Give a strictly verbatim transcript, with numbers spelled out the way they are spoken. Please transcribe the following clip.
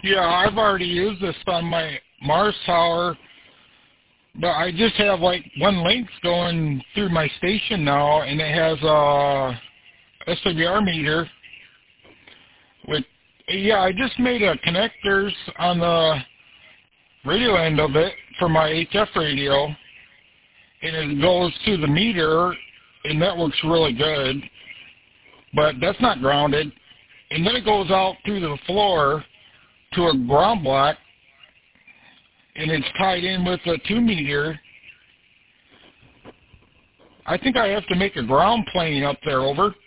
Yeah, I've already used this on my Mars tower, but I just have like one link going through my station now, and it has a S W R meter. With yeah, I just made a connectors on the radio end of it for my H F radio, and it goes to the meter, and that works really good. But that's not grounded, and then it goes out through the floor to a ground block, and it's tied in with a two meter. I think I have to make a ground plane up there. Over.